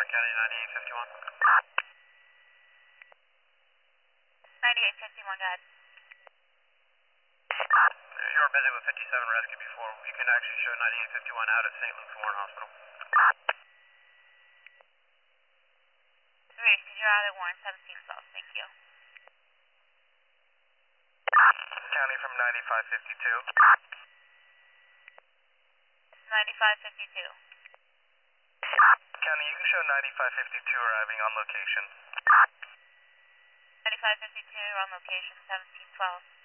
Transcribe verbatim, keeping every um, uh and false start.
County ninety-eight fifty-one. ninety-eight fifty-one, go ahead. If you were busy with fifty-seven rescue before, you can actually show ninety-eight fifty-one out at Saint Luke's Warren Hospital. Reese, you're out at Warren, seventeen twelve, thank you. County from ninety-five fifty-two. ninety-five fifty-two. County, you can show ninety-five fifty-two arriving on location. ninety-five fifty-two on location, seventeen twelve.